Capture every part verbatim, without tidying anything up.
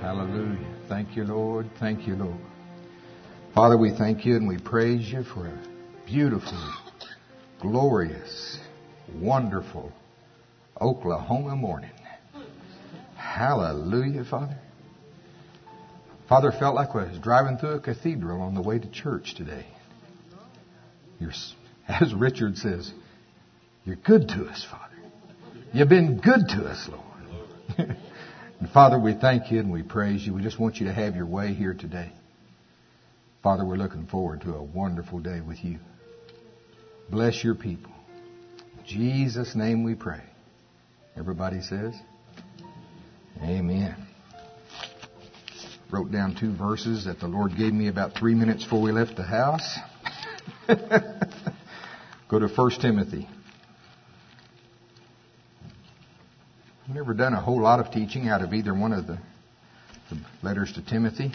Hallelujah. Thank you, Lord. Thank you, Lord. Father, we thank you and we praise you for a beautiful, glorious, wonderful Oklahoma morning. Hallelujah, Father. Father, felt like I was driving through a cathedral on the way to church today. You're, as Richard says, you're good to us, Father. You've been good to us, Lord. And Father, we thank you and we praise you. We just want you to have your way here today. Father, we're looking forward to a wonderful day with you. Bless your people. In Jesus' name we pray. Everybody says, amen. Wrote down two verses that the Lord gave me about three minutes before we left the house. Go to First Timothy. I've never done a whole lot of teaching out of either one of the, the letters to Timothy.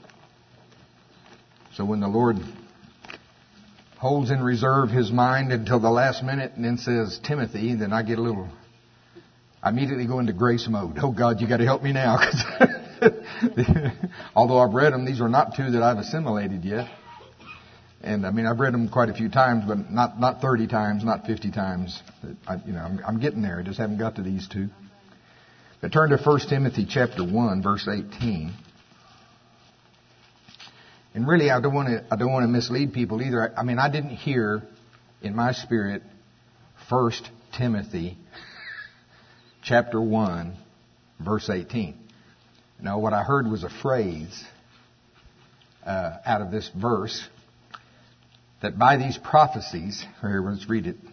So when the Lord holds in reserve His mind until the last minute and then says Timothy, then I get a little, I immediately go into grace mode. Oh God, you got to help me now. Although I've read them, these are not two that I've assimilated yet. And I mean, I've read them quite a few times, but not, not thirty times, not fifty times. I, you know, I'm, I'm getting there. I just haven't got to these two. But turn to First Timothy chapter one, verse eighteen. And really, I don't want to, I don't want to mislead people either. I, I mean, I didn't hear in my spirit First Timothy chapter one, verse eighteen. No, what I heard was a phrase uh, out of this verse that by these prophecies, here, let's read it.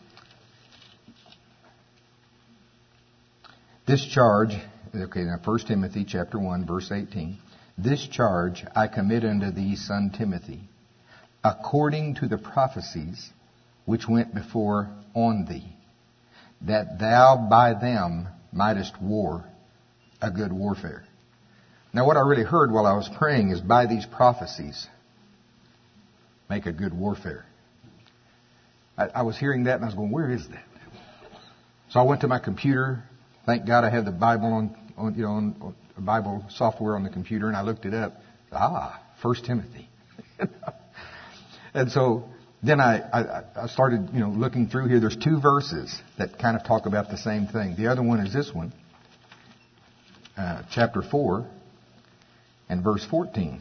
This charge, okay, now First Timothy chapter one, verse eighteen. This charge I commit unto thee, son Timothy, according to the prophecies which went before on thee, that thou by them mightest war a good warfare. Now what I really heard while I was praying is by these prophecies, make a good warfare. I, I was hearing that and I was going, where is that? So I went to my computer. Thank God I have the Bible on, on you know, on, on Bible software on the computer, and I looked it up. Ah, First Timothy. And so then I, I, I started, you know, looking through here. There's two verses that kind of talk about the same thing. The other one is this one, uh, chapter four, and verse fourteen.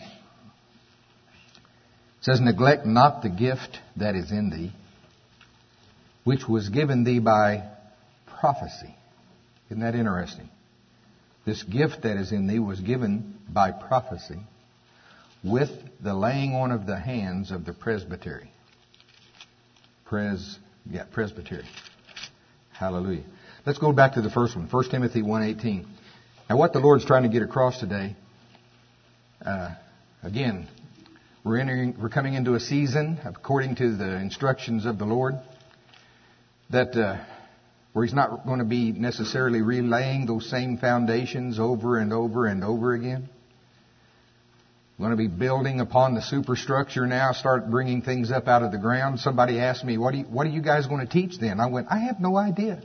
It says, neglect not the gift that is in thee, which was given thee by prophecy. Isn't that interesting? This gift that is in thee was given by prophecy with the laying on of the hands of the presbytery. Pres, yeah, presbytery. Hallelujah. Let's go back to the first one, First Timothy one eighteen. Now what the Lord's trying to get across today, uh, again, we're entering, we're coming into a season, according to the instructions of the Lord, that uh, where He's not going to be necessarily relaying those same foundations over and over and over again. We're going to be building upon the superstructure now, start bringing things up out of the ground. Somebody asked me, what, do you, what are you guys going to teach then? I went, I have no idea.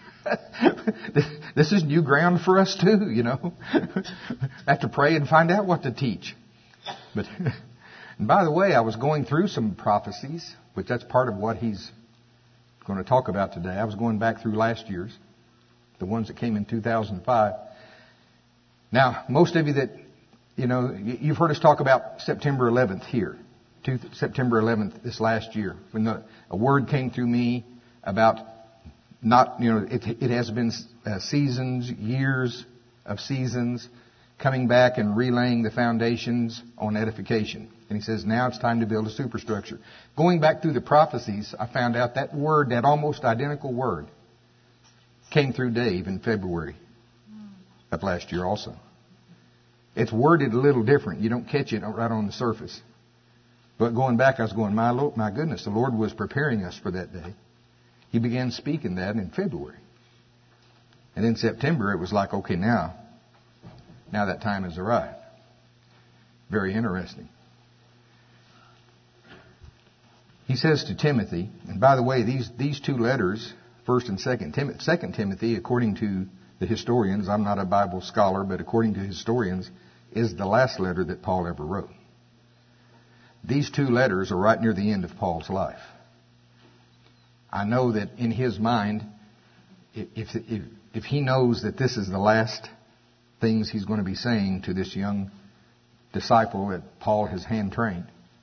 This is new ground for us too, you know. I have to pray and find out what to teach. But, and by the way, I was going through some prophecies, which that's part of what He's going to talk about today. I was going back through last year's, the ones that came in two thousand five. Now, most of you that, you know, you've heard us talk about September eleventh here, September eleventh this last year, when the, a word came through me about not, you know, it, it has been uh, seasons, years of seasons, coming back and relaying the foundations on edification. And He says, now it's time to build a superstructure. Going back through the prophecies, I found out that word, that almost identical word, came through Dave in February of last year also. It's worded a little different. You don't catch it right on the surface. But going back, I was going, my Lord, my goodness, the Lord was preparing us for that day. He began speaking that in February. And in September, it was like, okay, now, now that time has arrived. Very interesting. He says to Timothy, and by the way, these, these two letters, First and Second Timothy, Second Timothy, according to the historians, I'm not a Bible scholar, but according to historians, is the last letter that Paul ever wrote. These two letters are right near the end of Paul's life. I know that in his mind, if, if, if he knows that this is the last things he's going to be saying to this young disciple that Paul has hand-trained,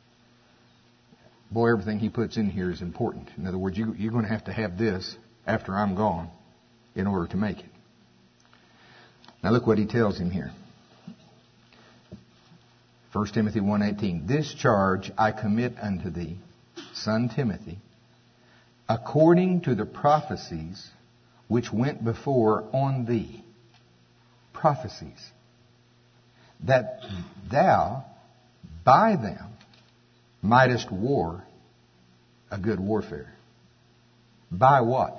boy, everything he puts in here is important. In other words, you, you're going to have to have this after I'm gone in order to make it. Now look what he tells him here. First Timothy one eighteen. This charge I commit unto thee, son Timothy, according to the prophecies which went before on thee. Prophecies. That thou by them mightest war a good warfare. By what?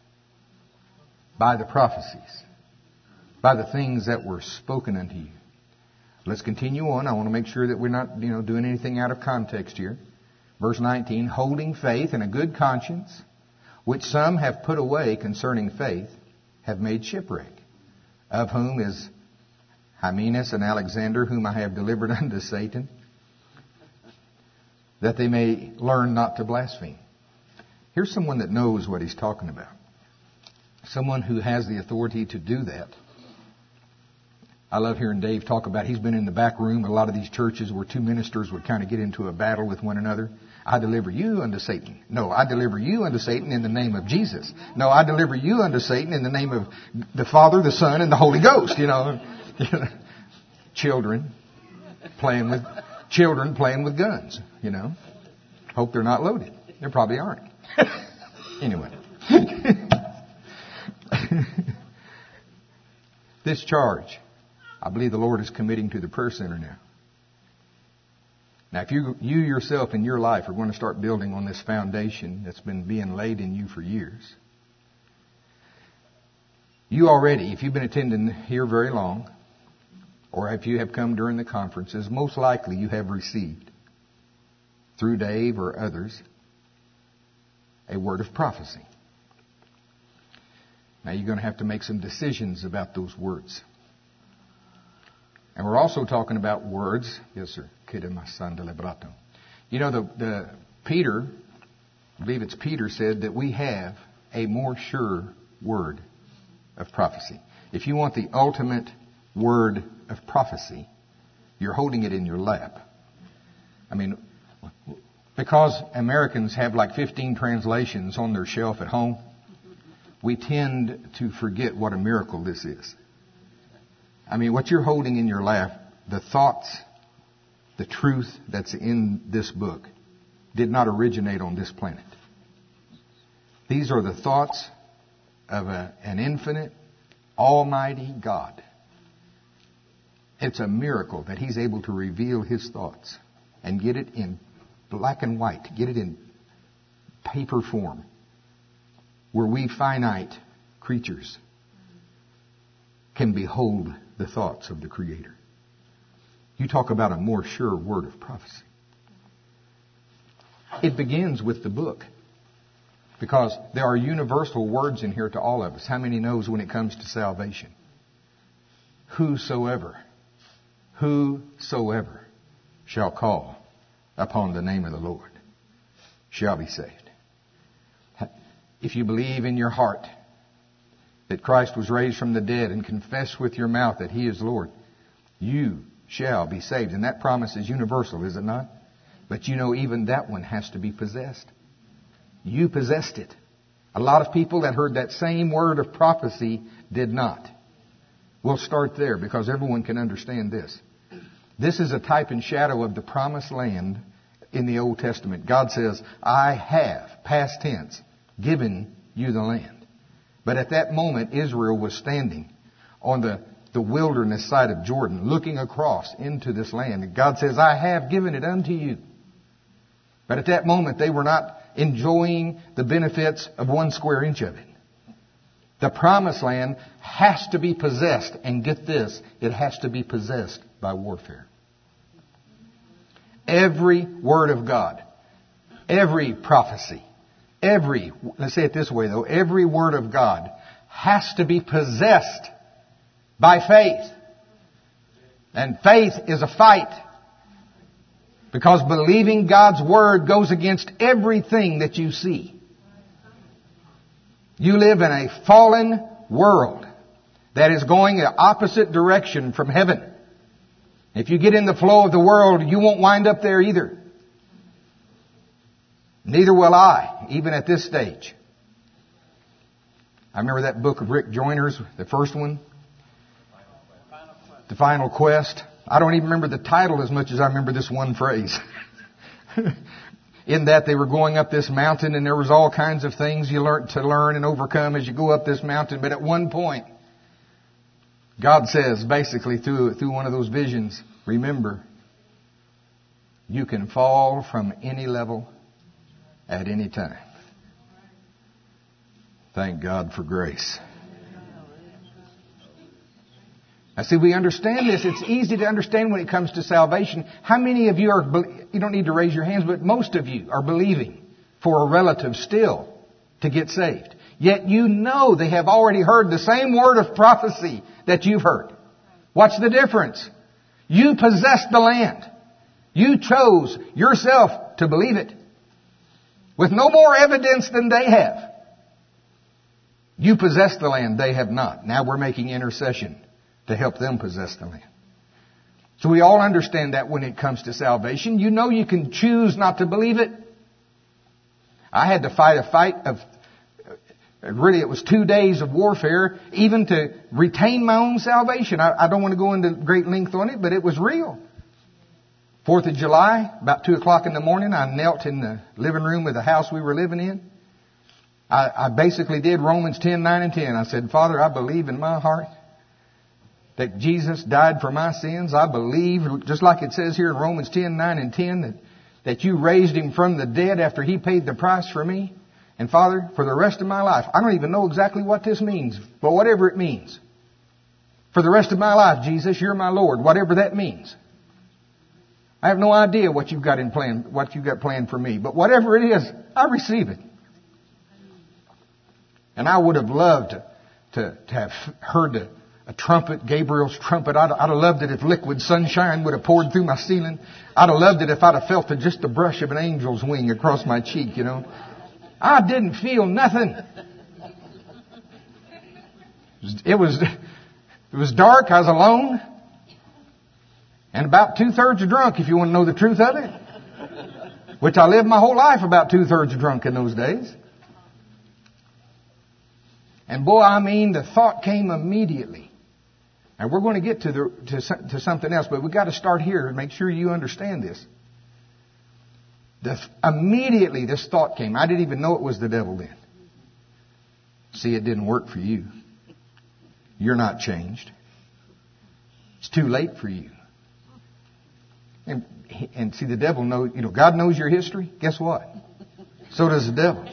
By the prophecies. By the things that were spoken unto you. Let's continue on. I want to make sure that we're not, you know, doing anything out of context here. Verse nineteen, holding faith and a good conscience, which some have put away concerning faith, have made shipwreck, of whom is Hymenaeus and Alexander, whom I have delivered unto Satan, that they may learn not to blaspheme. Here's someone that knows what he's talking about. Someone who has the authority to do that. I love hearing Dave talk about, he's been in the back room at a lot of these churches where two ministers would kind of get into a battle with one another. I deliver you unto Satan. No, I deliver you unto Satan in the name of Jesus. No, I deliver you unto Satan in the name of the Father, the Son, and the Holy Ghost. You know, children playing with children playing with guns. You know, hope they're not loaded. They probably aren't. Anyway, this charge, I believe the Lord is committing to the prayer center now. Now, if you, you yourself in your life are going to start building on this foundation that's been being laid in you for years, you already, if you've been attending here very long, or if you have come during the conferences, most likely you have received, through Dave or others, a word of prophecy. Now, you're going to have to make some decisions about those words. And we're also talking about words. Yes, sir. You know, the, the Peter, I believe it's Peter, said that we have a more sure word of prophecy. If you want the ultimate word of prophecy, you're holding it in your lap. I mean, because Americans have like fifteen translations on their shelf at home, we tend to forget what a miracle this is. I mean, what you're holding in your lap, the thoughts, the truth that's in this book, did not originate on this planet. These are the thoughts of a, an infinite, almighty God. It's a miracle that He's able to reveal His thoughts and get it in black and white, get it in paper form, where we finite creatures can behold the thoughts of the Creator. You talk about a more sure word of prophecy. It begins with the book, because there are universal words in here to all of us. How many knows when it comes to salvation? Whosoever, whosoever shall call upon the name of the Lord shall be saved. If you believe in your heart that Christ was raised from the dead and confess with your mouth that He is Lord, you shall be saved. And that promise is universal, is it not? But you know, even that one has to be possessed. You possessed it. A lot of people that heard that same word of prophecy did not. We'll start there because everyone can understand this. This is a type and shadow of the promised land in the Old Testament. God says, I have, past tense, given you the land. But at that moment, Israel was standing on the, the wilderness side of Jordan, looking across into this land. And God says, I have given it unto you. But at that moment, they were not enjoying the benefits of one square inch of it. The promised land has to be possessed. And get this, it has to be possessed by warfare. Every word of God, every prophecy, Every, let's say it this way though, every word of God has to be possessed by faith. And faith is a fight. Because believing God's Word goes against everything that you see. You live in a fallen world that is going the opposite direction from heaven. If you get in the flow of the world, you won't wind up there either. Neither will I, even at this stage. I remember that book of Rick Joyner's, the first one, The Final Quest. I don't even remember the title as much as I remember this one phrase. In that they were going up this mountain and there was all kinds of things you learned to learn and overcome as you go up this mountain. But at one point, God says basically through, through one of those visions, remember, you can fall from any level at any time. Thank God for grace. Now see, we understand this. It's easy to understand when it comes to salvation. How many of you are, you don't need to raise your hands, but most of you are believing for a relative still to get saved. Yet you know they have already heard the same word of prophecy that you've heard. What's the difference? You possessed the land. You chose yourself to believe it. With no more evidence than they have. You possess the land, they have not. Now we're making intercession to help them possess the land. So we all understand that when it comes to salvation. You know you can choose not to believe it. I had to fight a fight of, really it was two days of warfare, even to retain my own salvation. I, I don't want to go into great length on it, but it was real. Fourth of July, about two o'clock in the morning, I knelt in the living room of the house we were living in. I, I basically did Romans ten, nine and ten. I said, Father, I believe in my heart that Jesus died for my sins. I believe, just like it says here in Romans ten, nine and ten, that, that you raised Him from the dead after He paid the price for me. And Father, for the rest of my life, I don't even know exactly what this means, but whatever it means, for the rest of my life, Jesus, you're my Lord, whatever that means. I have no idea what you've got in plan, what you've got planned for me, but whatever it is, I receive it. And I would have loved to, to, to have heard a, a trumpet, Gabriel's trumpet. I'd, I'd have loved it if liquid sunshine would have poured through my ceiling. I'd have loved it if I'd have felt the, just the brush of an angel's wing across my cheek, you know. I didn't feel nothing. It was, it was dark. I was alone. And about two-thirds drunk, if you want to know the truth of it. Which I lived my whole life about two-thirds drunk in those days. And boy, I mean, the thought came immediately. And we're going to get to the to, to something else, but we've got to start here and make sure you understand this. The, immediately this thought came. I didn't even know it was the devil then. See, it didn't work for you. You're not changed. It's too late for you. And, and see, the devil knows, you know, God knows your history. Guess what? So does the devil.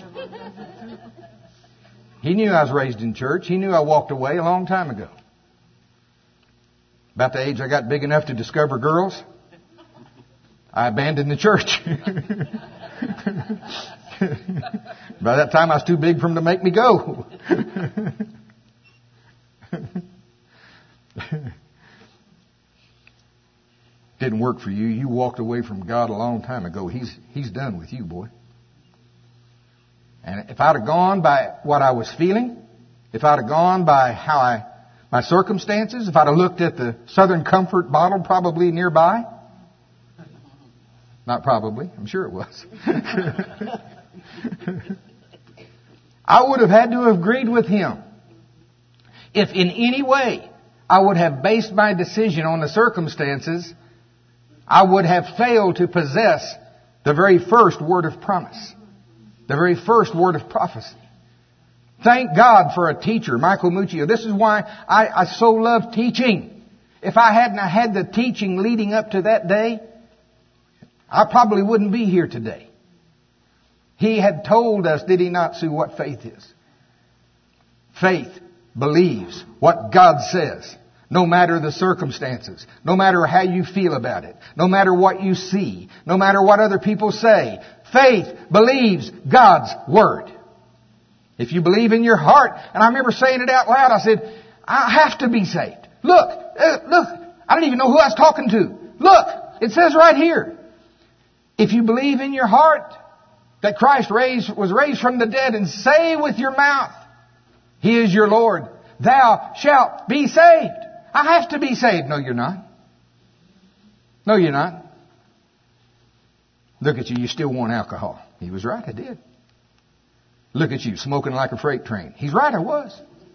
He knew I was raised in church. He knew I walked away a long time ago. About the age I got big enough to discover girls, I abandoned the church. By that time I was too big for him to make me go. Didn't work for you. You walked away from God a long time ago. He's, he's done with you, boy. And if I'd have gone by what I was feeling, if I'd have gone by how I, my circumstances, if I'd have looked at the Southern Comfort bottle probably nearby, not probably, I'm sure it was, I would have had to have agreed with him. If in any way I would have based my decision on the circumstances, I would have failed to possess the very first word of promise. The very first word of prophecy. Thank God for a teacher, Michael Muccio. This is why I, I so love teaching. If I hadn't had the teaching leading up to that day, I probably wouldn't be here today. He had told us, did he not, Sue, what faith is? Faith believes what God says, no matter the circumstances, no matter how you feel about it, no matter what you see, no matter what other people say. Faith believes God's Word. If you believe in your heart, and I remember saying it out loud, I said, I have to be saved. Look, uh, look, I didn't even know who I was talking to. Look, it says right here, if you believe in your heart that Christ raised, was raised from the dead, and say with your mouth, He is your Lord, thou shalt be saved. I have to be saved. No, you're not. No, you're not. Look at you, you still want alcohol. He was right, I did. Look at you, smoking like a freight train. He's right, I was.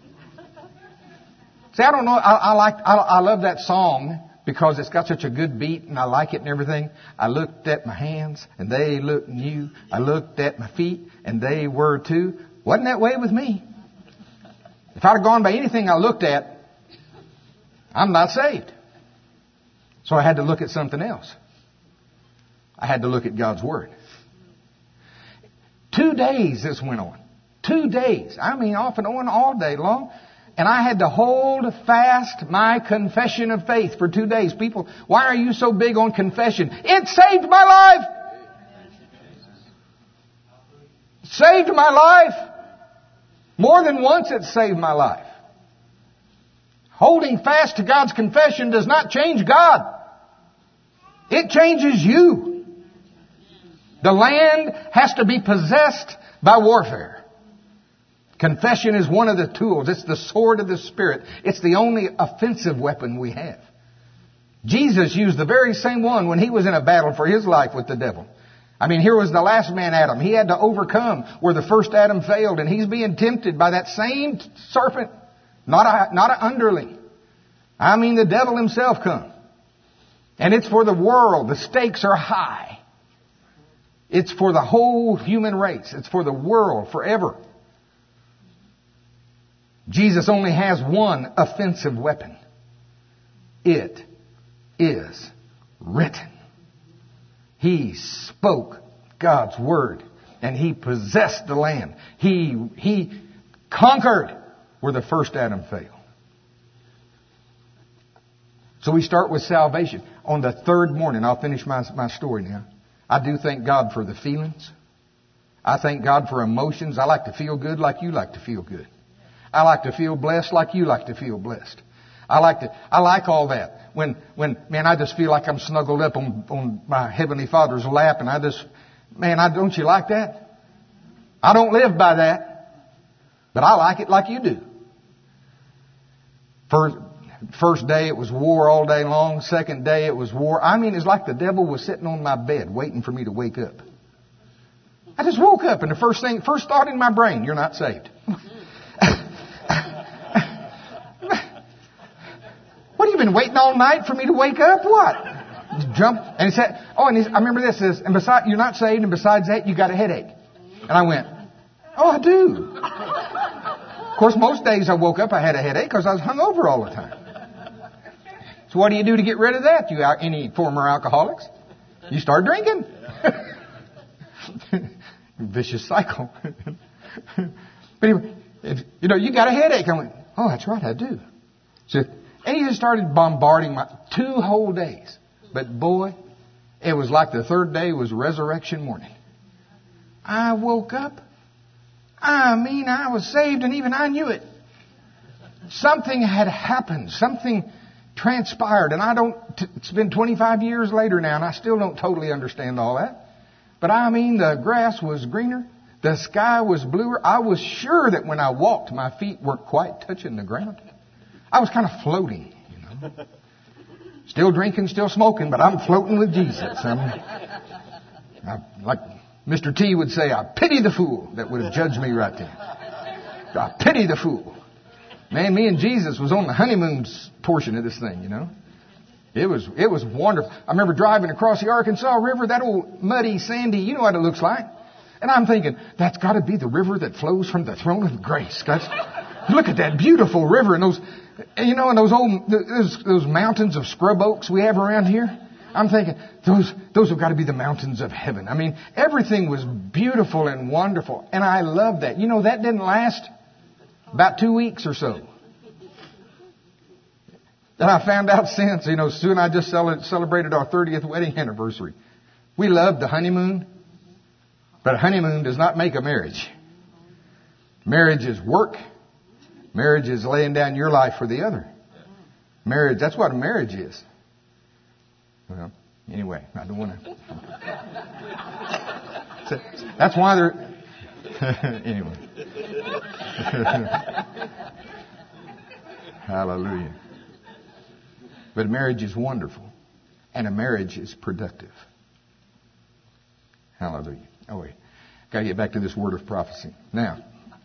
See, I don't know, I, I like, I, I love that song because it's got such a good beat and I like it and everything. I looked at my hands and they looked new. I looked at my feet and they were too. Wasn't that way with me. If I'd have gone by anything I looked at, I'm not saved. So I had to look at something else. I had to look at God's Word. Two days this went on. Two days. I mean, off and on all day long. And I had to hold fast my confession of faith for two days. People, why are you so big on confession? It saved my life. It saved my life. More than once it saved my life. Holding fast to God's confession does not change God. It changes you. The land has to be possessed by warfare. Confession is one of the tools. It's the sword of the Spirit. It's the only offensive weapon we have. Jesus used the very same one when He was in a battle for His life with the devil. I mean, here was the last man, Adam. He had to overcome where the first Adam failed, and he's being tempted by that same serpent. Not a, not an underling. I mean, the devil himself come. And it's for the world. The stakes are high. It's for the whole human race. It's for the world forever. Jesus only has one offensive weapon. It is written. He spoke God's word and He possessed the land. He, he conquered where the first Adam failed. So we start with salvation. On the third morning, I'll finish my, my story now. I do thank God for the feelings. I thank God for emotions. I like to feel good like you like to feel good. I like to feel blessed like you like to feel blessed. I like to, I like all that. When, when, man, I just feel like I'm snuggled up on, on my Heavenly Father's lap and I just, man, I, don't you like that? I don't live by that, but I like it like you do. First, first day it was war all day long. Second day it was war. I mean, it's like the devil was sitting on my bed waiting for me to wake up. I just woke up and the first thing, first thought in my brain, you're not saved. What, have you been waiting all night for me to wake up? What? Jump. And he said, oh, and he, I remember this is, and besides, you're not saved, and besides that, you got a headache. And I went, oh, I do. Of course, most days I woke up, I had a headache because I was hungover all the time. So what do you do to get rid of that, you any former alcoholics? You start drinking. Vicious cycle. But anyway, if, you know, you got a headache. I went, oh, that's right, I do. So, and he just started bombarding my two whole days. But boy, it was like the third day was resurrection morning. I woke up. I mean, I was saved and even I knew it. Something had happened. Something transpired. And I don't, it's been twenty-five years later now and I still don't totally understand all that. But I mean, the grass was greener. The sky was bluer. I was sure that when I walked, my feet weren't quite touching the ground. I was kind of floating, you know. Still drinking, still smoking, but I'm floating with Jesus. I'm, I, like Mister T would say, I pity the fool that would have judged me right there. I pity the fool. Man, me and Jesus was on the honeymoon portion of this thing, you know. It was, it was wonderful. I remember driving across the Arkansas River, that old muddy, sandy, you know what it looks like. And I'm thinking, that's got to be the river that flows from the throne of grace. That's, look at that beautiful river and those, you know, and those old, those, those mountains of scrub oaks we have around here. I'm thinking, those, those have got to be the mountains of heaven. I mean, everything was beautiful and wonderful. And I loved that. You know, that didn't last about two weeks or so. Then I found out since, you know, Sue and I just celebrated our thirtieth wedding anniversary. We loved the honeymoon, but a honeymoon does not make a marriage. Marriage is work. Marriage is laying down your life for the other. Marriage, that's what a marriage is. Well, anyway, I don't want to. So, that's why they're. Anyway. Hallelujah. But marriage is wonderful. And a marriage is productive. Hallelujah. Oh, wait. Got to get back to this word of prophecy. Now,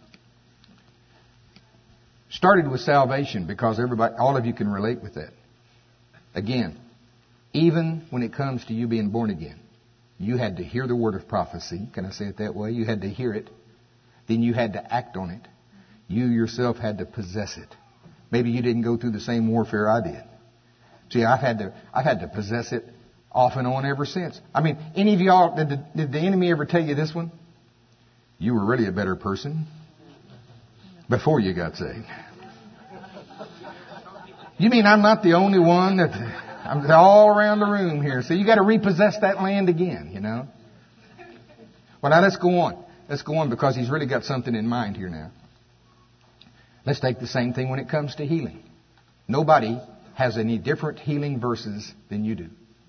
started with salvation because everybody, all of you can relate with that. Again, even when it comes to you being born again, you had to hear the word of prophecy. Can I say it that way? You had to hear it. Then you had to act on it. You yourself had to possess it. Maybe you didn't go through the same warfare I did. See, I've had to, I've had to possess it off and on ever since. I mean, any of y'all, did the, did the enemy ever tell you this one? You were really a better person before you got saved. You mean I'm not the only one that, I'm all around the room here. So you got to repossess that land again, you know. Well, now let's go on. Let's go on because he's really got something in mind here now. Let's take the same thing when it comes to healing. Nobody has any different healing verses than you do.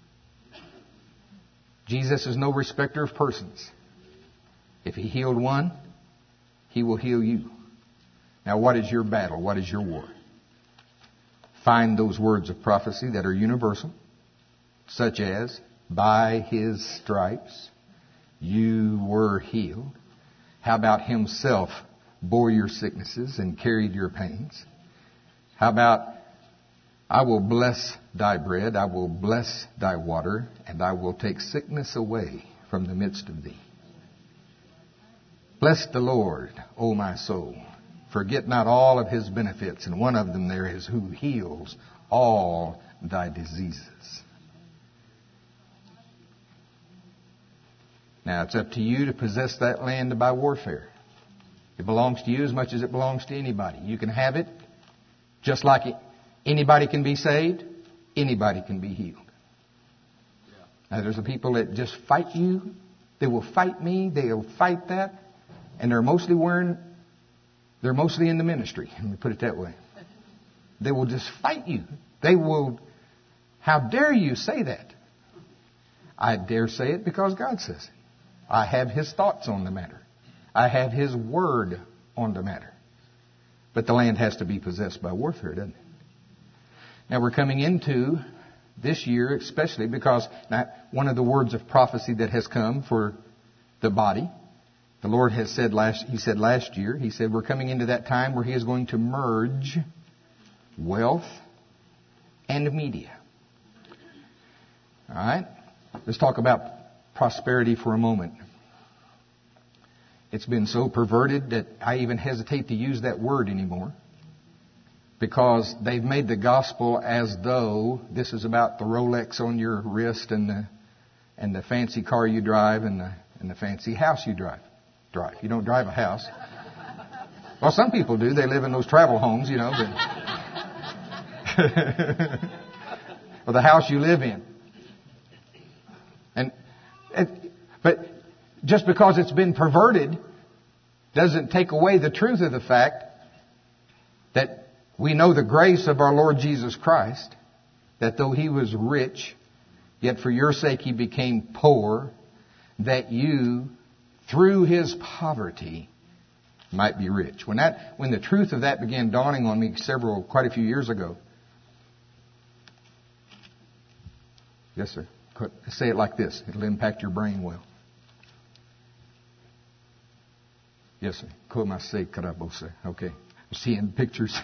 Jesus is no respecter of persons. If he healed one, he will heal you. Now, what is your battle? What is your war? Find those words of prophecy that are universal, such as, by his stripes you were healed. How about himself bore your sicknesses and carried your pains? How about, I will bless thy bread, I will bless thy water, and I will take sickness away from the midst of thee. Bless the Lord, O my soul. Forget not all of his benefits, and one of them there is who heals all thy diseases. Now, it's up to you to possess that land by warfare. It belongs to you as much as it belongs to anybody. You can have it just like it. Anybody can be saved. Anybody can be healed. Now, there's the people that just fight you. They will fight me. They'll fight that. And they're mostly wearing, they're mostly in the ministry. Let me put it that way. They will just fight you. They will, how dare you say that? I dare say it because God says it. I have his thoughts on the matter. I have his word on the matter. But the land has to be possessed by warfare, doesn't it? Now we're coming into this year, especially because now, one of the words of prophecy that has come for the body, the Lord has said last, he said last year, he said we're coming into that time where he is going to merge wealth and media. All right? Let's talk about prosperity for a moment. It's been so perverted that I even hesitate to use that word anymore because they've made the gospel as though this is about the Rolex on your wrist and the and the fancy car you drive and the and the fancy house you drive. Drive. You don't drive a house. Well, some people do. They live in those travel homes, you know. But or the house you live in. And, and but just because it's been perverted doesn't take away the truth of the fact that we know the grace of our Lord Jesus Christ, that though he was rich, yet for your sake he became poor, that you, through his poverty, might be rich. When that, when the truth of that began dawning on me several, quite a few years ago. Yes, sir. Say it like this. It'll impact your brain well. Yes, sir. Okay. Seeing pictures.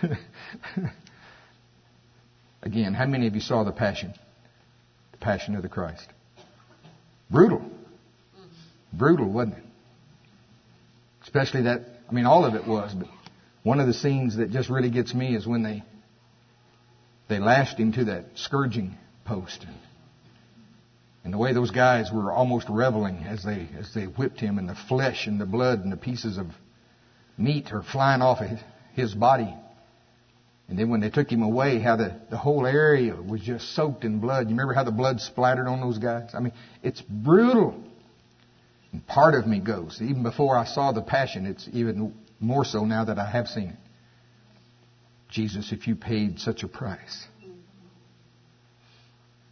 Again, how many of you saw the Passion? The Passion of the Christ. Brutal. Brutal, wasn't it? Especially that, I mean, all of it was, but one of the scenes that just really gets me is when they they lashed him to that scourging post. And, and the way those guys were almost reveling as they as they whipped him, and the flesh and the blood and the pieces of meat are flying off of his, his body. And then when they took him away, how the, the whole area was just soaked in blood. You remember how the blood splattered on those guys? I mean, it's brutal. And part of me goes, even before I saw the Passion, it's even more so now that I have seen it. Jesus, if you paid such a price,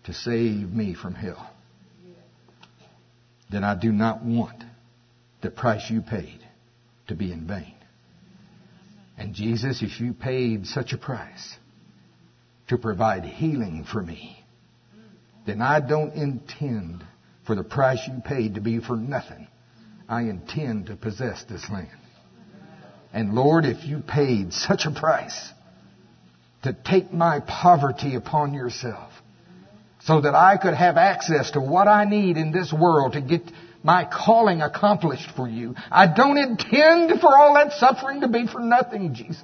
to save me from hell, then I do not want the price you paid to be in vain. And Jesus, if you paid such a price to provide healing for me, then I don't intend for the price you paid to be for nothing. I intend to possess this land. And Lord, if you paid such a price to take my poverty upon yourself so that I could have access to what I need in this world to get my calling accomplished for you, I don't intend for all that suffering to be for nothing, Jesus.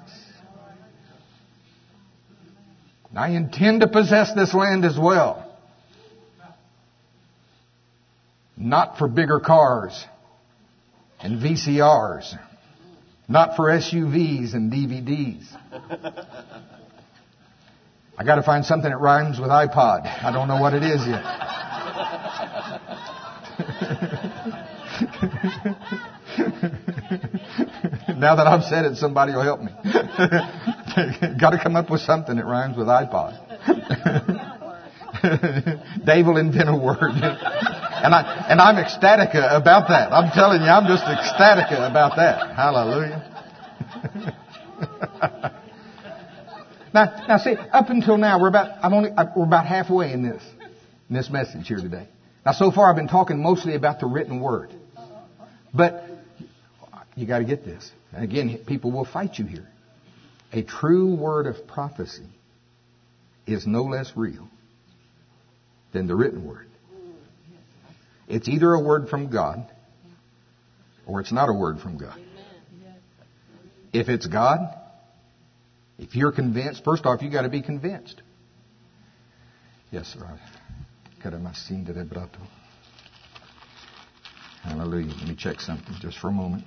I intend to possess this land as well. Not for bigger cars and V C Rs. Not for S U Vs and D V Ds. I got to find something that rhymes with iPod. I don't know what it is yet. Now that I've said it, somebody will help me. Got to come up with something that rhymes with iPod. Dave will invent a word. And, I, and I'm ecstatic about that. I'm telling you, I'm just ecstatic about that. Hallelujah. now, now see, up until now, we're about, I'm only, we're about halfway in this, in this message here today. Now, so far I've been talking mostly about the written word. But you got to get this. And again, people will fight you here. A true word of prophecy is no less real than the written word. It's either a word from God or it's not a word from God. If it's God, if you're convinced, first off, you got to be convinced. Yes, sir. Hallelujah. Let me check something just for a moment.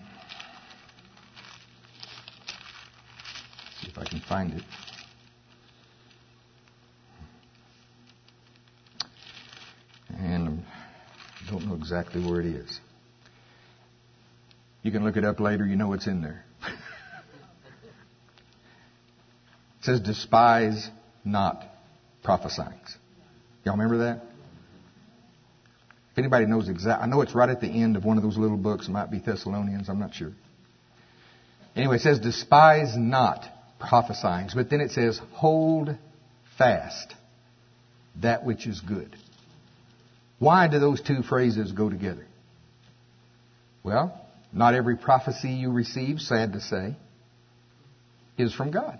See if I can find it. And I don't know exactly where it is. You can look it up later. You know it's in there. It says, despise not prophesying. Y'all remember that? If anybody knows exactly, I know it's right at the end of one of those little books. It might be Thessalonians. I'm not sure. Anyway, it says, despise not prophesying. But then it says, hold fast that which is good. Why do those two phrases go together? Well, not every prophecy you receive, sad to say, is from God.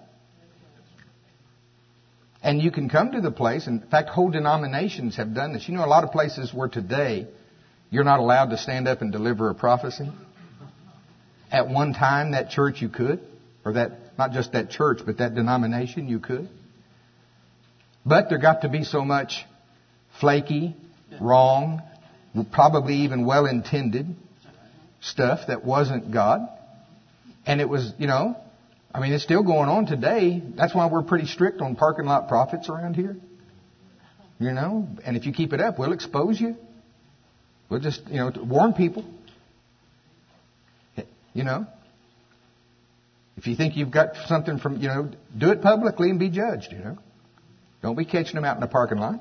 And you can come to the place, in fact, whole denominations have done this. You know, a lot of places where today you're not allowed to stand up and deliver a prophecy. At one time, that church you could, or that, not just that church, but that denomination you could. But there got to be so much flaky, wrong, probably even well-intended stuff that wasn't God. And it was, you know, I mean, it's still going on today. That's why we're pretty strict on parking lot prophets around here. You know, and if you keep it up, we'll expose you. We'll just, you know, warn people. You know, if you think you've got something from, you know, do it publicly and be judged, you know. Don't be catching them out in the parking lot.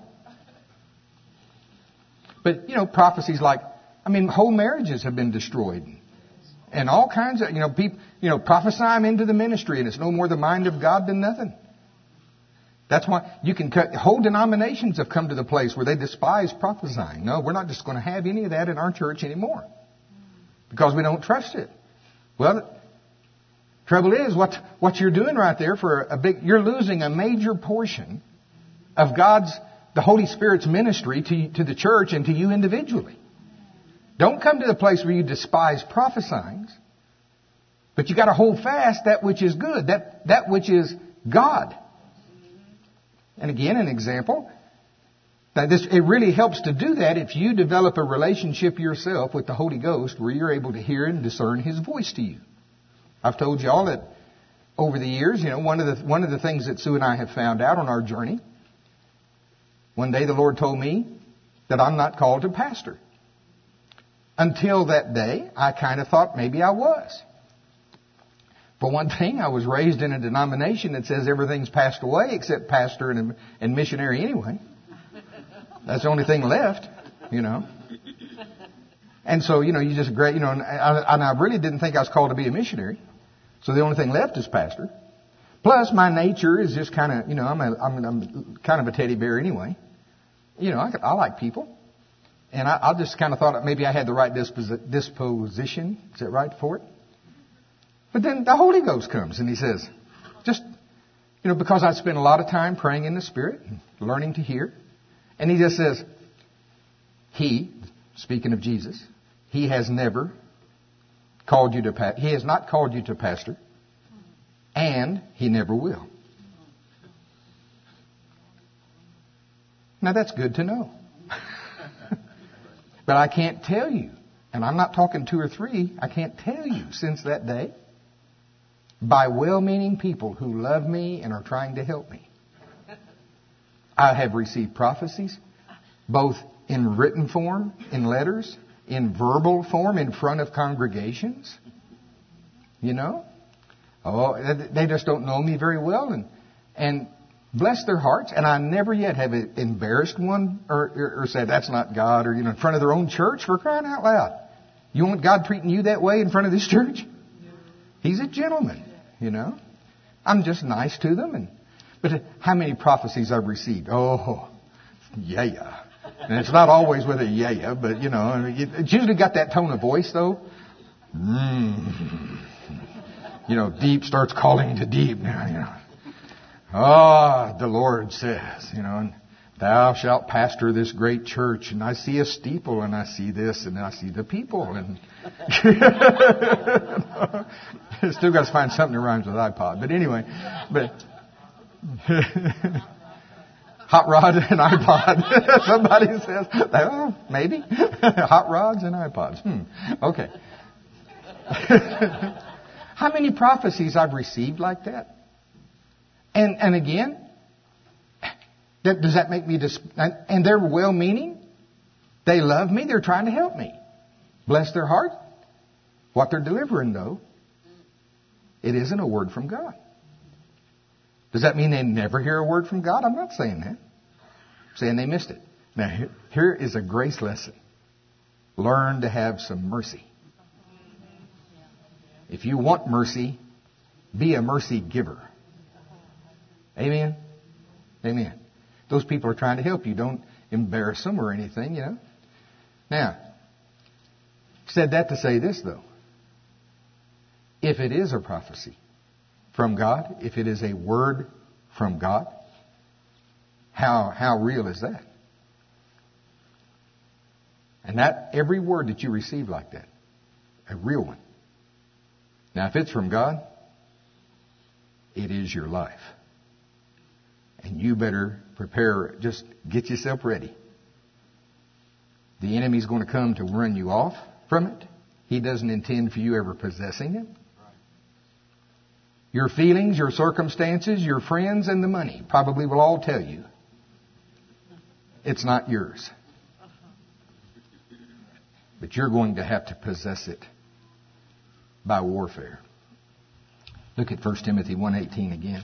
But, you know, prophecies like, I mean, whole marriages have been destroyed. And all kinds of, you know, people, you know, prophesy them into the ministry, and it's no more the mind of God than nothing. That's why you can cut, whole denominations have come to the place where they despise prophesying. No, we're not just going to have any of that in our church anymore because we don't trust it. Well, trouble is, what, what you're doing right there for a big, you're losing a major portion of God's, the Holy Spirit's ministry to, to the church and to you individually. Don't come to the place where you despise prophesying, but you got to hold fast that which is good, that, that which is God. And again, an example. Now this, it really helps to do that if you develop a relationship yourself with the Holy Ghost where you're able to hear and discern His voice to you. I've told you all that over the years, you know, one of the, one of the things that Sue and I have found out on our journey, one day the Lord told me that I'm not called to pastor. Until that day, I kind of thought maybe I was. For one thing, I was raised in a denomination that says everything's passed away except pastor and, and missionary anyway. That's the only thing left, you know. And so, you know, you just great, you know, and I, and I really didn't think I was called to be a missionary. So the only thing left is pastor. Plus, my nature is just kind of, you know, I'm, a, I'm, I'm kind of a teddy bear anyway. You know, I, I like people. And I, I just kind of thought that maybe I had the right dispos- disposition. Is that right for it? But then the Holy Ghost comes and he says, just, you know, because I spent a lot of time praying in the Spirit, learning to hear. And he just says, he, speaking of Jesus, he has never called you to, pa- he has not called you to pastor, and he never will. Now that's good to know. But I can't tell you, and I'm not talking two or three, I can't tell you since that day, by well-meaning people who love me and are trying to help me, I have received prophecies, both in written form, in letters, in verbal form, in front of congregations. You know? Oh, they just don't know me very well, and and bless their hearts. And I never yet have embarrassed one or, or, or said that's not God, or you know, in front of their own church, for crying out loud. You want God treating you that way in front of this church? He's a gentleman, you know. I'm just nice to them, and but how many prophecies I've received? Oh, yeah, yeah. And it's not always with a yeah, yeah, but you know, it's usually got that tone of voice though. Mm. You know, deep starts calling to deep now, you know. Ah, the Lord says, you know, and thou shalt pastor this great church, and I see a steeple, and I see this, and I see the people, and still got to find something that rhymes with iPod. But anyway, but hot rod and iPod. Somebody says, oh, maybe hot rods and iPods. Hmm. Okay. How many prophecies I've received like that? And and again, that, does that make me dis- and, and they're well-meaning? They love me. They're trying to help me. Bless their heart. What they're delivering, though, it isn't a word from God. Does that mean they never hear a word from God? I'm not saying that. I'm saying they missed it. Now, here, here is a grace lesson. Learn to have some mercy. If you want mercy, be a mercy giver. Amen? Amen. Those people are trying to help you. Don't embarrass them or anything, you know. Now, said that to say this, though. If it is a prophecy from God, if it is a word from God, how how real is that? And that every word that you receive like that, a real one. Now, if it's from God, it is your life. And you better prepare, just get yourself ready. The enemy's going to come to run you off from it. He doesn't intend for you ever possessing it. Your feelings, your circumstances, your friends, and the money probably will all tell you it's not yours. But you're going to have to possess it by warfare. Look at First Timothy one eighteen again.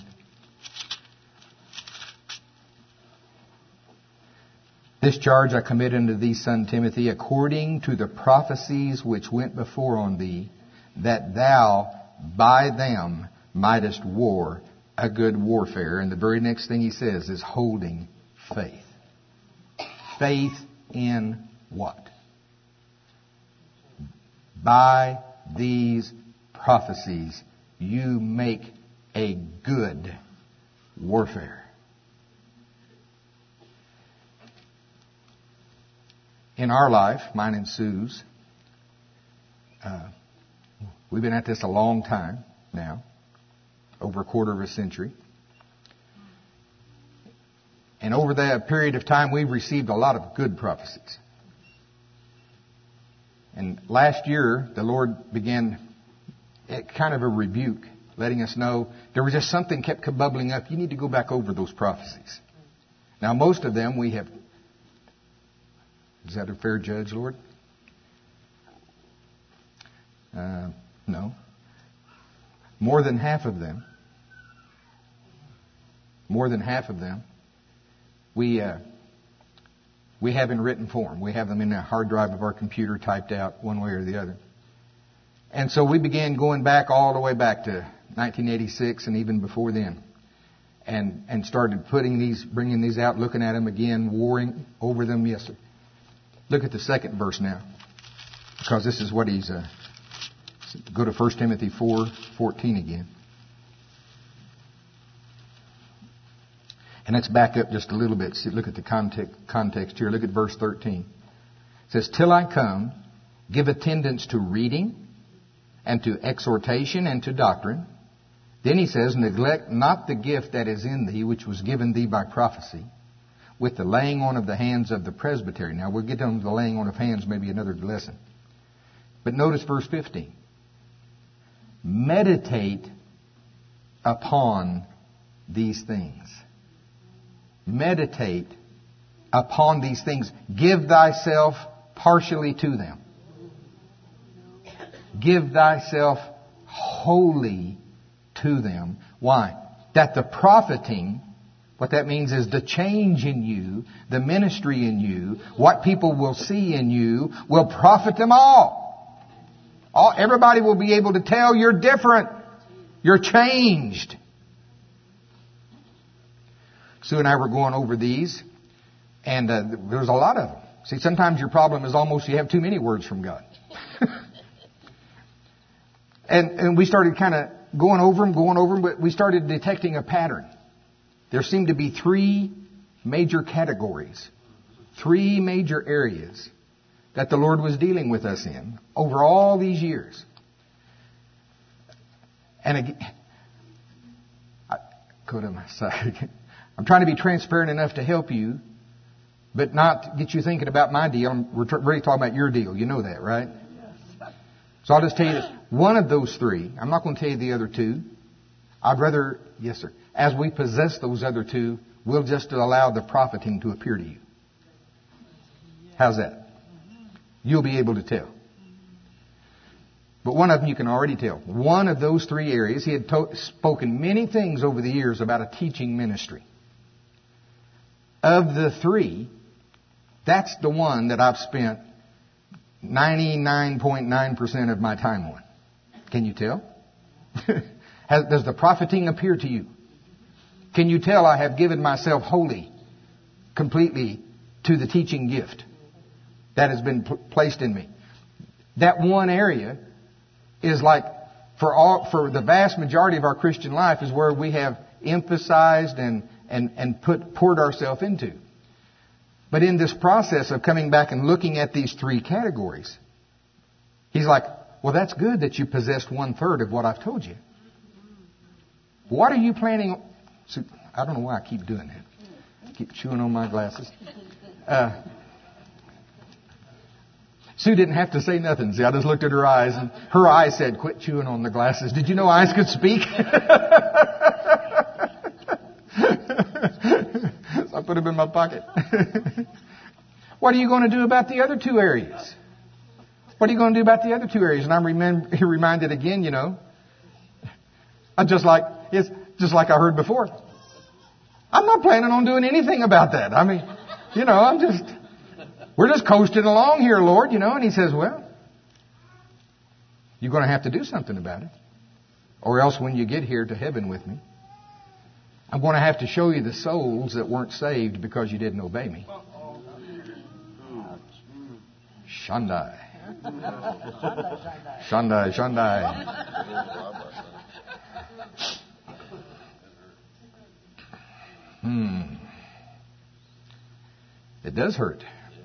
This charge I commit unto thee, son Timothy, according to the prophecies which went before on thee, that thou by them mightest war a good warfare. And the very next thing he says is holding faith. Faith in what? By these prophecies you make a good warfare. In our life, mine and Sue's, uh, we've been at this a long time now, over a quarter of a century. And over that period of time, we've received a lot of good prophecies. And last year, the Lord began kind of a rebuke, letting us know there was just something kept bubbling up. You need to go back over those prophecies. Now, most of them we have. Is that a fair judge, Lord? Uh, no. More than half of them. More than half of them. We uh, we have in written form. We have them in a hard drive of our computer typed out one way or the other. And so we began going back all the way back to nineteen eighty-six and even before then. And and started putting these, bringing these out, looking at them again, warring over them. Yes, sir. Look at the second verse now. Because this is what he's... Uh, go to First Timothy four fourteen again. And let's back up just a little bit. See, look at the context, context here. Look at verse thirteen. It says, till I come, give attendance to reading and to exhortation and to doctrine. Then he says, neglect not the gift that is in thee, which was given thee by prophecy, with the laying on of the hands of the presbytery. Now we'll get on to the laying on of hands maybe another lesson. But notice verse fifteen. Meditate upon these things. Meditate upon these things. Give thyself partially to them. Give thyself wholly to them. Why? That the profiting, what that means is the change in you, the ministry in you, what people will see in you, will profit them all. all everybody will be able to tell you're different. You're changed. Sue and I were going over these, and uh, there's a lot of them. See, sometimes your problem is almost you have too many words from God. and and we started kind of going over them, going over them, but we started detecting a pattern. There seemed to be three major categories, three major areas that the Lord was dealing with us in over all these years. And again, I, go to my side. I'm trying to be transparent enough to help you, but not get you thinking about my deal. I'm, we're t- really talking about your deal. You know that, right? Yes. So I'll just tell you this. One of those three, I'm not going to tell you the other two. I'd rather, yes, sir, as we possess those other two, we'll just allow the profiting to appear to you. How's that? You'll be able to tell. But one of them you can already tell. One of those three areas, he had to- spoken many things over the years about a teaching ministry. Of the three, that's the one that I've spent ninety-nine point nine percent of my time on. Can you tell? Has, does the profiting appear to you? Can you tell I have given myself wholly, completely to the teaching gift that has been pl- placed in me? That one area is like, for all, for the vast majority of our Christian life, is where we have emphasized and and and put poured ourselves into. But in this process of coming back and looking at these three categories, he's like, well, that's good that you possessed one third of what I've told you. What are you planning? So, I don't know why I keep doing that. I keep chewing on my glasses. Uh, Sue didn't have to say nothing. See, I just looked at her eyes, and her eyes said, quit chewing on the glasses. Did you know eyes could speak? So I put them in my pocket. What are you going to do about the other two areas? What are you going to do about the other two areas? And I'm remem- reminded again, you know, I'm just like, it's just like I heard before. I'm not planning on doing anything about that. I mean, you know, I'm just, we're just coasting along here, Lord, you know. And he says, well, you're going to have to do something about it. Or else when you get here to heaven with me, I'm going to have to show you the souls that weren't saved because you didn't obey me. Shandai. Shandai, Shandai. Hmm. It does hurt.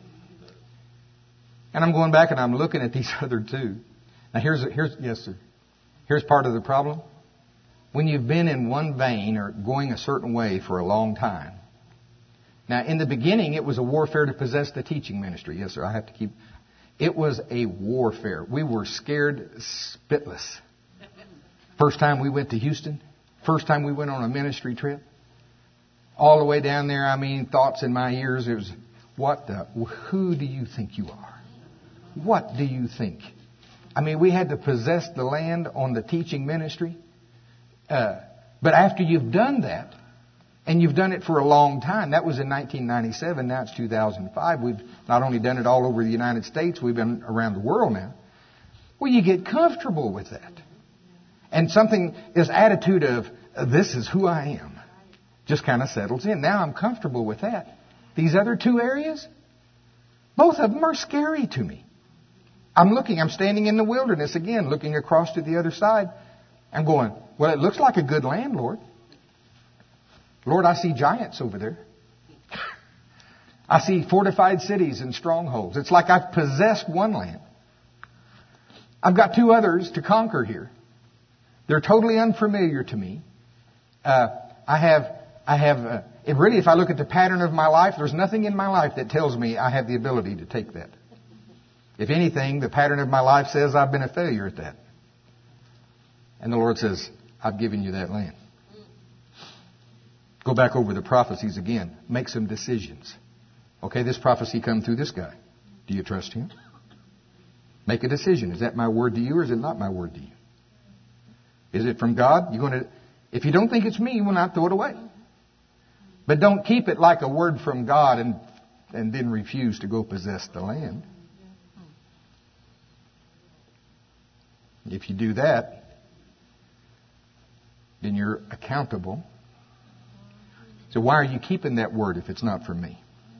And I'm going back and I'm looking at these other two. Now here's, here's, yes sir. Here's part of the problem. When you've been in one vein or going a certain way for a long time. Now in the beginning it was a warfare to possess the teaching ministry. Yes sir, I have to keep. It was a warfare. We were scared spitless. First time we went to Houston. First time we went on a ministry trip. All the way down there, I mean, thoughts in my ears. It was, what the, who do you think you are? What do you think? I mean, we had to possess the land on the teaching ministry. Uh, but after you've done that, And you've done it for a long time. That was in nineteen ninety-seven. Now it's two thousand five. We've not only done it all over the United States, we've been around the world now. Well, you get comfortable with that. And something, this attitude of, this is who I am, just kind of settles in. Now I'm comfortable with that. These other two areas, both of them are scary to me. I'm looking, I'm standing in the wilderness again, looking across to the other side. I'm going, well, it looks like a good land, Lord. Lord, I see giants over there. I see fortified cities and strongholds. It's like I've possessed one land. I've got two others to conquer here. They're totally unfamiliar to me. Uh, I have, I have, uh, it really, if I look at the pattern of my life, there's nothing in my life that tells me I have the ability to take that. If anything, the pattern of my life says I've been a failure at that. And the Lord says, I've given you that land. Go back over the prophecies again. Make some decisions. Okay, this prophecy come through this guy. Do you trust him? Make a decision. Is that my word to you or is it not my word to you? Is it from God? You're going to, if you don't think it's me, you will not throw it away. But don't keep it like a word from God and, and then refuse to go possess the land. If you do that, then you're accountable. So why are you keeping that word if it's not from me?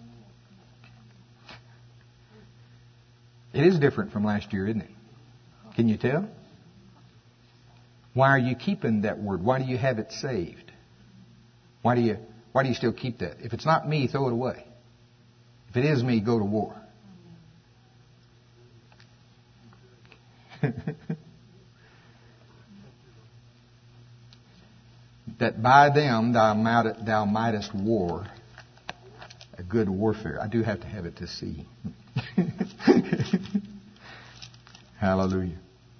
It is different from last year, isn't it? Can you tell? Why are you keeping that word? Why do you have it saved? Why do you, why do you still keep that? If it's not me, throw it away. If it is me, go to war. That by them thou, might, thou mightest war a good warfare. I do have to have it to see. Hallelujah.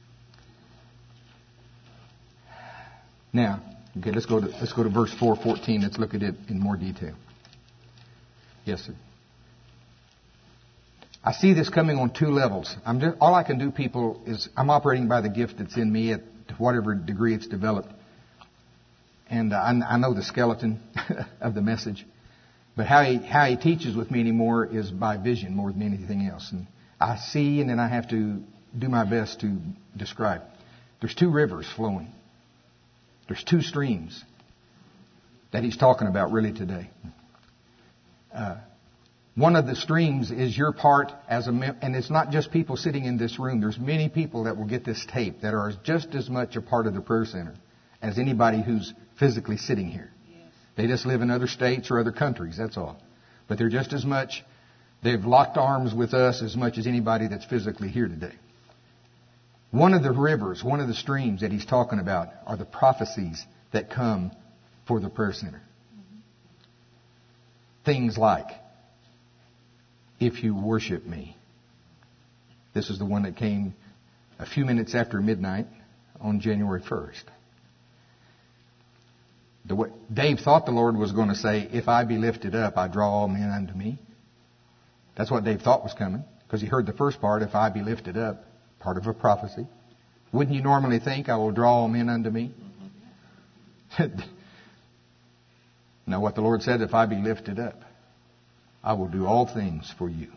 Now, okay, let's go to let's go to verse four fourteen. Let's look at it in more detail. Yes, sir. I see this coming on two levels. I'm just, all I can do, people, is I'm operating by the gift that's in me at whatever degree it's developed. And uh, I, I know the skeleton of the message. But how he, how he teaches with me anymore is by vision more than anything else. And I see and then I have to do my best to describe. There's two rivers flowing. There's two streams that he's talking about really today. Uh, one of the streams is your part as a mem- and it's not just people sitting in this room. There's many people that will get this tape that are just as much a part of the prayer center as anybody who's physically sitting here. Yes. They just live in other states or other countries, that's all. But they're just as much, they've locked arms with us as much as anybody that's physically here today. One of the rivers, one of the streams that he's talking about are the prophecies that come for the prayer center. Mm-hmm. Things like, if you worship me. This is the one that came a few minutes after midnight on January first. The way, Dave thought the Lord was going to say, if I be lifted up, I draw all men unto me. That's what Dave thought was coming, because he heard the first part, if I be lifted up, part of a prophecy. Wouldn't you normally think, I will draw all men unto me? Now what the Lord said, if I be lifted up, I will do all things for you.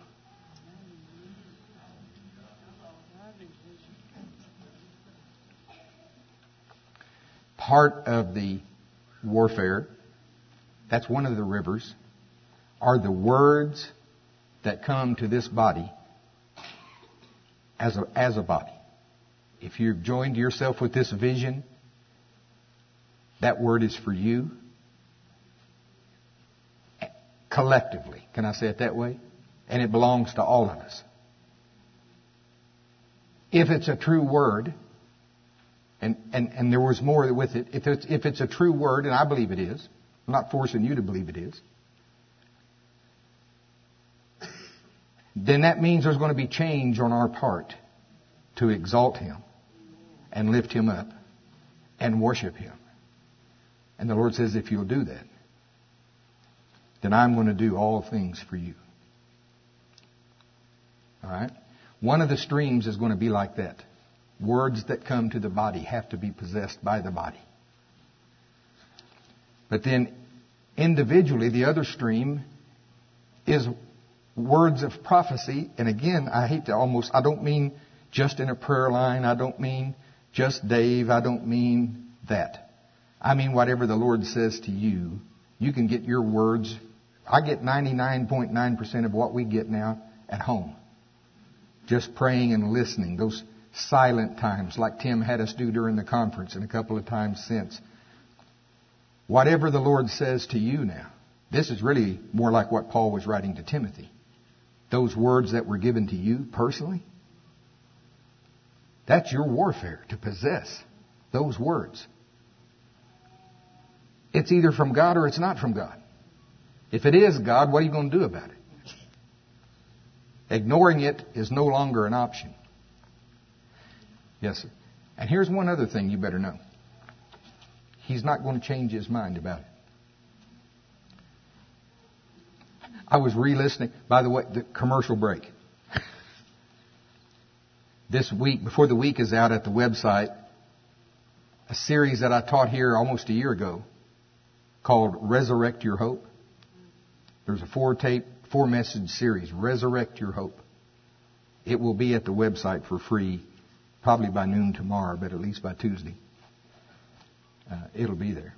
Part of the warfare, that's one of the rivers, are the words that come to this body as a, as a body. If you've joined yourself with this vision, that word is for you collectively. Can I say it that way? And it belongs to all of us. If it's a true word, and, and, and there was more with it, if it's, if it's a true word, and I believe it is, I'm not forcing you to believe it is, then that means there's going to be change on our part to exalt Him and lift Him up and worship Him. And the Lord says, if you'll do that, then I'm going to do all things for you. All right? One of the streams is going to be like that. Words that come to the body have to be possessed by the body. But then individually, the other stream is words of prophecy. And again, I hate to almost, I don't mean just in a prayer line. I don't mean just Dave. I don't mean that. I mean whatever the Lord says to you. You can get your words. I get ninety-nine point nine percent of what we get now at home. Just praying and listening. Those silent times like Tim had us do during the conference and a couple of times since. Whatever the Lord says to you now. This is really more like what Paul was writing to Timothy. Those words that were given to you personally. That's your warfare, to possess those words. It's either from God or it's not from God. If it is God, what are you going to do about it? Ignoring it is no longer an option. Yes, sir. And here's one other thing you better know. He's not going to change his mind about it. I was re-listening. By the way, the commercial break. This week, before the week is out at the website, a series that I taught here almost a year ago called Resurrect Your Hope. There's a four-tape, four-message series, Resurrect Your Hope. It will be at the website for free, probably by noon tomorrow, but at least by Tuesday. Uh, it'll be there.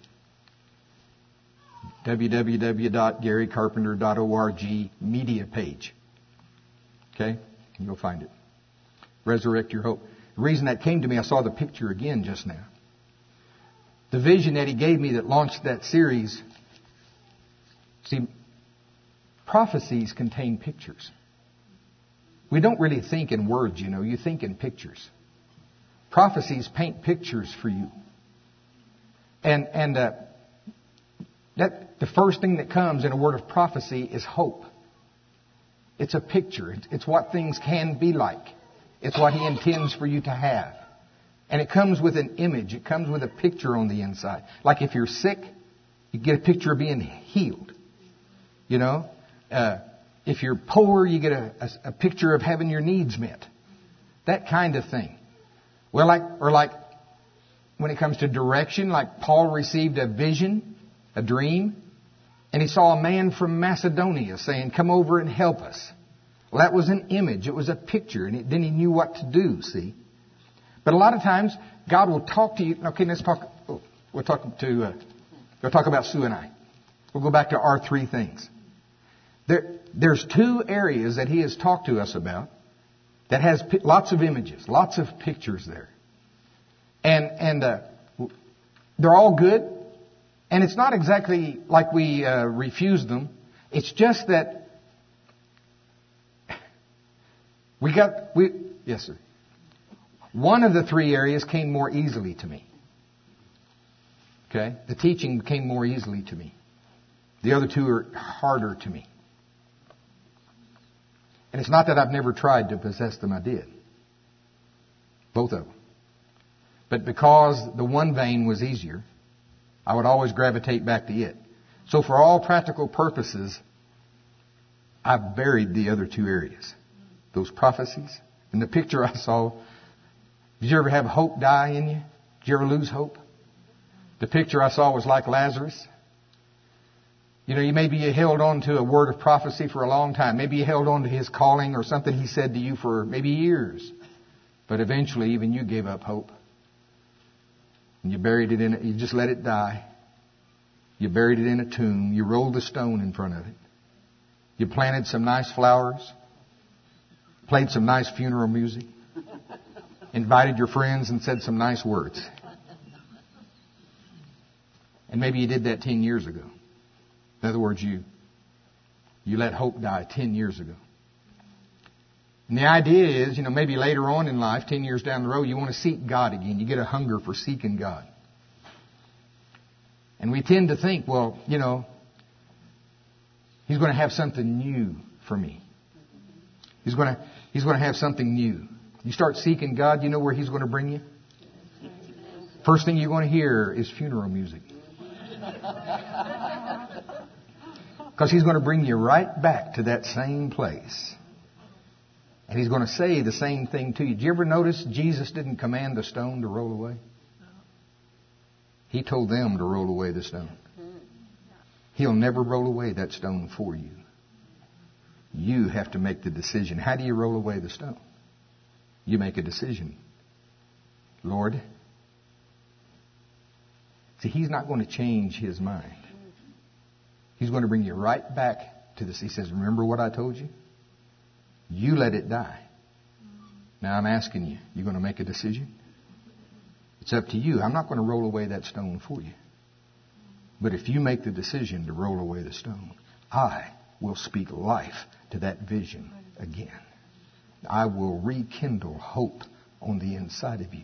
w w w dot gary carpenter dot org media page. Okay? You'll find it. Resurrect Your Hope. The reason that came to me, I saw the picture again just now. The vision that he gave me that launched that series. See, prophecies contain pictures. We don't really think in words, you know. You think in pictures. Prophecies paint pictures for you. And and uh, that the first thing that comes in a word of prophecy is hope. It's a picture. It's, it's what things can be like. It's what He intends for you to have. And it comes with an image. It comes with a picture on the inside. Like if you're sick, you get a picture of being healed. You know? Uh, if you're poor, you get a, a, a picture of having your needs met. That kind of thing. Well, like, or like when it comes to direction, like Paul received a vision, a dream, and he saw a man from Macedonia saying, come over and help us. Well, that was an image. It was a picture. And it, then he knew what to do, see. But a lot of times, God will talk to you. Okay, let's talk. Oh, we'll talk to. Uh, we'll talk about Sue and I. We'll go back to our three things. There, there's two areas that He has talked to us about that has p- lots of images, lots of pictures there, and and uh, they're all good. And it's not exactly like we uh, refuse them. It's just that we got we. Yes, sir. One of the three areas came more easily to me. Okay? The teaching came more easily to me. The other two are harder to me. And it's not that I've never tried to possess them, I did. Both of them. But because the one vein was easier, I would always gravitate back to it. So for all practical purposes, I've buried the other two areas. Those prophecies. And the picture I saw. Did you ever have hope die in you? Did you ever lose hope? The picture I saw was like Lazarus. You know, you maybe you held on to a word of prophecy for a long time. Maybe you held on to his calling or something he said to you for maybe years. But eventually even you gave up hope. And you buried it in it. You just let it die. You buried it in a tomb. You rolled the stone in front of it. You planted some nice flowers. Played some nice funeral music. Invited your friends and said some nice words. And maybe you did that ten years ago. In other words, you you let hope die ten years ago. And the idea is, you know, maybe later on in life, ten years down the road, you want to seek God again. You get a hunger for seeking God. And we tend to think, well, you know, He's going to have something new for me. He's going to, He's going to have something new. You start seeking God, you know where He's going to bring you? First thing you're going to hear is funeral music. Because He's going to bring you right back to that same place. And He's going to say the same thing to you. Did you ever notice Jesus didn't command the stone to roll away? He told them to roll away the stone. He'll never roll away that stone for you. You have to make the decision. How do you roll away the stone? You make a decision. Lord, see, He's not going to change His mind. He's going to bring you right back to this. He says, remember what I told you? You let it die. Now I'm asking you, you going to make a decision? It's up to you. I'm not going to roll away that stone for you. But if you make the decision to roll away the stone, I will speak life to that vision again. I will rekindle hope on the inside of you.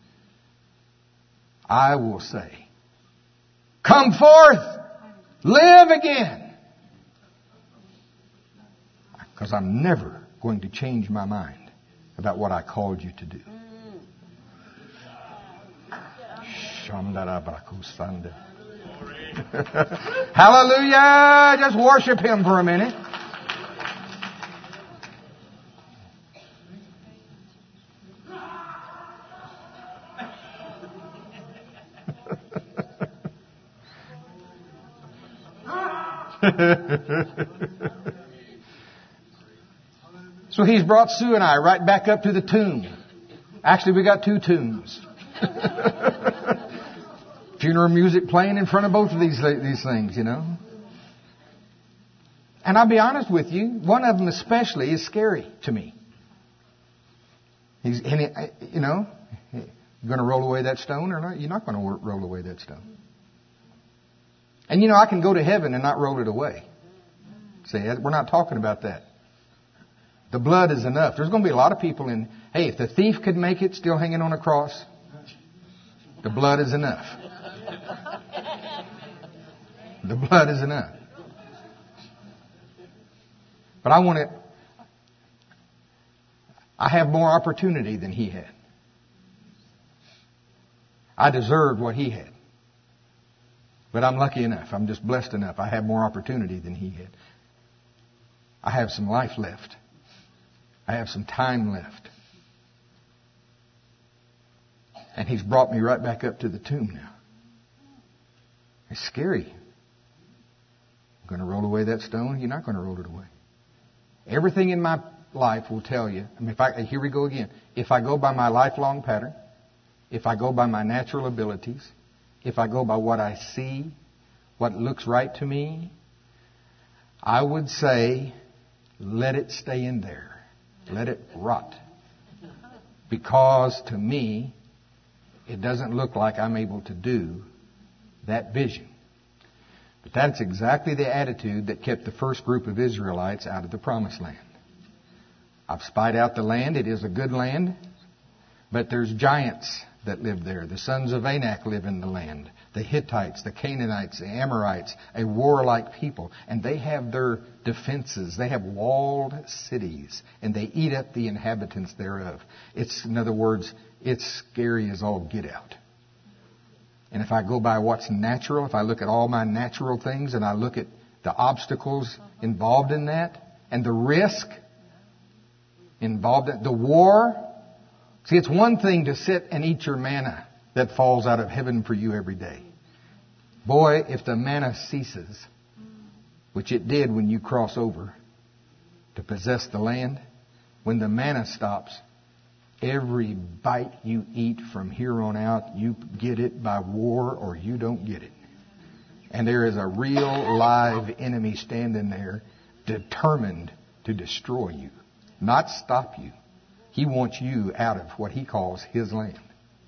I will say, come forth, live again. Because I'm never going to change my mind about what I called you to do. Hallelujah! Just worship Him for a minute. So He's brought Sue and I right back up to the tomb. Actually, we got two tombs. Funeral music playing in front of both of these these things, you know. And I'll be honest with you, one of them especially is scary to me. He's, and it, you know, you're going to roll away that stone or not? You're not going to roll away that stone. And you know, I can go to heaven and not roll it away. See, we're not talking about that. The blood is enough. There's going to be a lot of people in, hey, if the thief could make it still hanging on a cross, the blood is enough. The blood is enough. But I want to, I have more opportunity than he had. I deserved what he had. But I'm lucky enough. I'm just blessed enough. I have more opportunity than he had. I have some life left. I have some time left. And He's brought me right back up to the tomb now. It's scary. I'm going to roll away that stone. You're not going to roll it away. Everything in my life will tell you. I mean, if I, here we go again. If I go by my lifelong pattern, if I go by my natural abilities, if I go by what I see, what looks right to me, I would say, let it stay in there. Let it rot. Because to me, it doesn't look like I'm able to do that vision. But that's exactly the attitude that kept the first group of Israelites out of the promised land. I've spied out the land. It is a good land. But there's giants that live there. The sons of Anak live in the land. The Hittites, the Canaanites, the Amorites, a warlike people. And they have their defenses. They have walled cities. And they eat up the inhabitants thereof. It's, in other words, it's scary as all get out. And if I go by what's natural, if I look at all my natural things and I look at the obstacles involved in that and the risk involved in the war. See, it's one thing to sit and eat your manna that falls out of heaven for you every day. Boy, if the manna ceases, which it did when you cross over to possess the land, when the manna stops, every bite you eat from here on out, you get it by war or you don't get it. And there is a real live enemy standing there determined to destroy you, not stop you. He wants you out of what he calls his land.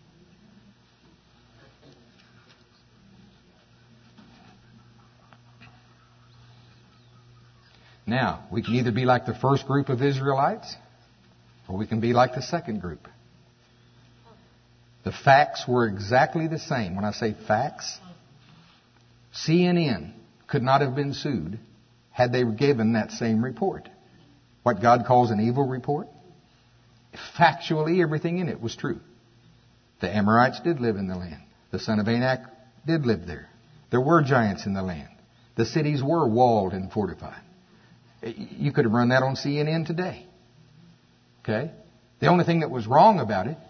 Now, we can either be like the first group of Israelites, or we can be like the second group. The facts were exactly the same. When I say facts, C N N could not have been sued had they given that same report. What God calls an evil report. Factually, everything in it was true. The Amorites did live in the land. The son of Anak did live there. There were giants in the land. The cities were walled and fortified. You could have run that on C N N today. Okay? The only thing that was wrong about it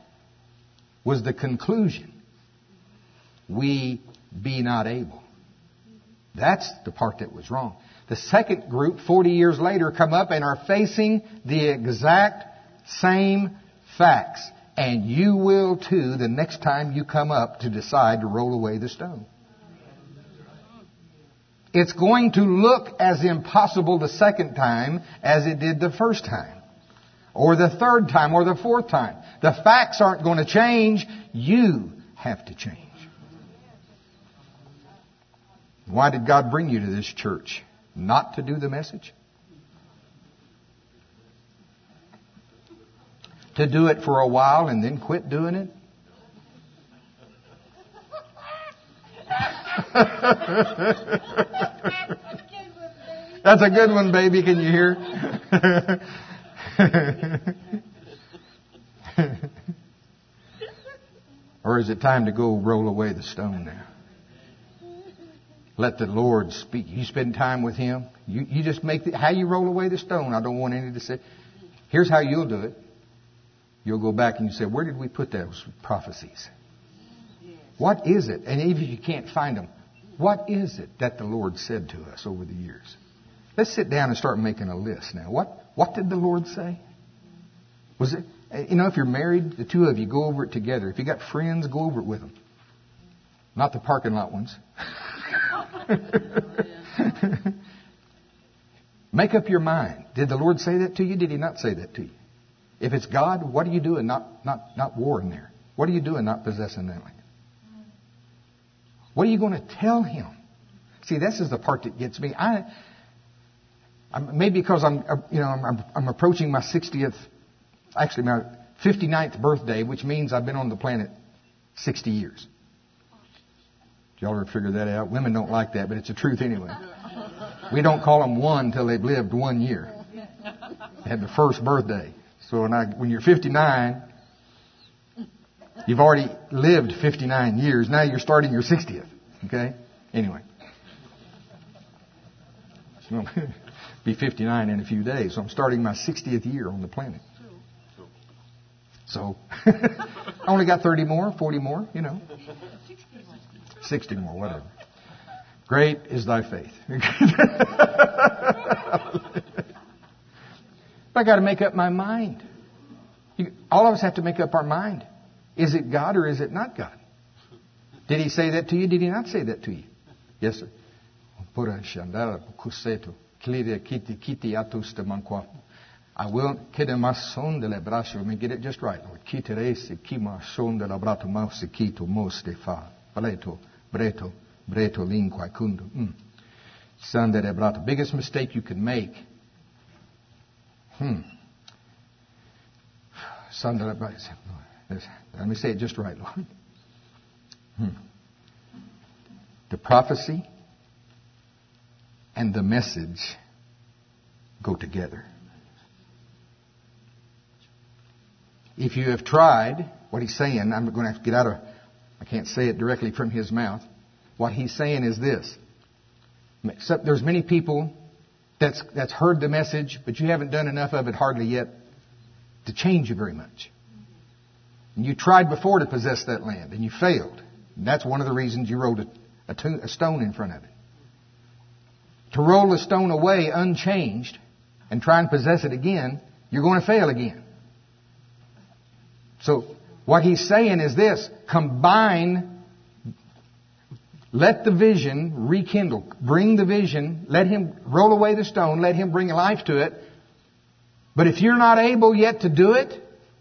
was the conclusion. We be not able. That's the part that was wrong. The second group, forty years later, come up and are facing the exact same facts. And you will too the next time you come up to decide to roll away the stone. It's going to look as impossible the second time as it did the first time. Or the third time, or the fourth time. The facts aren't going to change. You have to change. Why did God bring you to this church? Not to do the message? To do it for a while and then quit doing it? That's a good one, baby. Can you hear? Or is it time to go roll away the stone now? Let the Lord speak. You spend time with Him. You, you just make the, how you roll away the stone. I don't want any to say. Here's how you'll do it. You'll go back and you say, where did we put those prophecies? What is it? And even if you can't find them, what is it that the Lord said to us over the years? Let's sit down and start making a list now. What what did the Lord say? Was it, you know, if you're married, the two of you go over it together. If you got friends, go over it with them. Not the parking lot ones. Make up your mind. Did the Lord say that to you? Did He not say that to you? If it's God, what are you doing not, not, not warring there? What are you doing not possessing that land? What are you going to tell Him? See, this is the part that gets me. I, I'm, maybe because I'm, you know, I'm, I'm approaching my sixtieth, actually my fifty-ninth birthday, which means I've been on the planet sixty years. Did y'all ever figure that out? Women don't like that, but it's the truth anyway. We don't call them one until they've lived one year. They had the first birthday. So when, I, when you're fifty-nine, you've already lived fifty-nine years. Now you're starting your sixtieth. Okay? Anyway. So, be fifty-nine in a few days. So I'm starting my sixtieth year on the planet. So I only got thirty more, forty more, you know. sixty more, whatever. Great is thy faith. I got to make up my mind. You, all of us have to make up our mind. Is it God or is it not God? Did He say that to you? Did He not say that to you? Yes, sir. I will kide mason de la bracho. Let me get it just right, Lord. Kitere se kima son de la brato mouse kito moste fa. Breto, breto, breto linqua kundo. Son de la brato. Biggest mistake you can make. Hmm. Son de la brato. Let me say it just right, Lord. Hmm. The prophecy and the message go together. If you have tried, what He's saying, I'm going to have to get out of, I can't say it directly from His mouth. What He's saying is this. Except there's many people that's, that's heard the message, but you haven't done enough of it hardly yet to change you very much. And you tried before to possess that land, and you failed. And that's one of the reasons you rolled a, a, to, a stone in front of it. To roll the stone away unchanged and try and possess it again, you're going to fail again. So what He's saying is this: combine, let the vision rekindle, bring the vision, let Him roll away the stone, let Him bring life to it. But if you're not able yet to do it,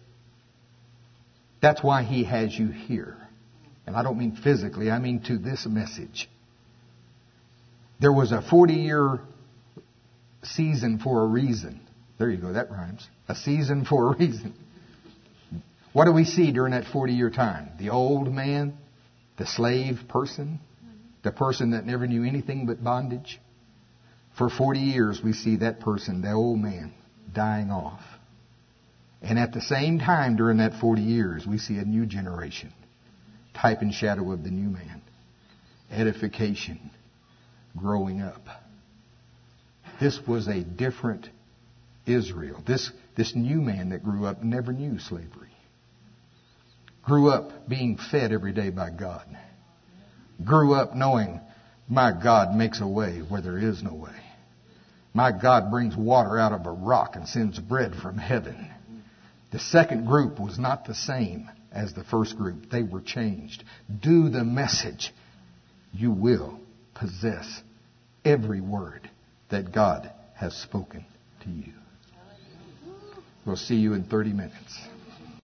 that's why He has you here. And I don't mean physically, I mean to this message. There was a forty-year season for a reason. There you go, that rhymes. A season for a reason. What do we see during that forty-year time? The old man, the slave person, the person that never knew anything but bondage. For forty years we see that person, the old man, dying off. And at the same time during that forty years we see a new generation. Type and shadow of the new man. Edification. Growing up. This was a different Israel. This, this new man that grew up never knew slavery. Grew up being fed every day by God. Grew up knowing My God makes a way where there is no way. My God brings water out of a rock and sends bread from heaven. The second group was not the same as the first group. They were changed. Do the message. You will possess every word that God has spoken to you. We'll see you in thirty minutes.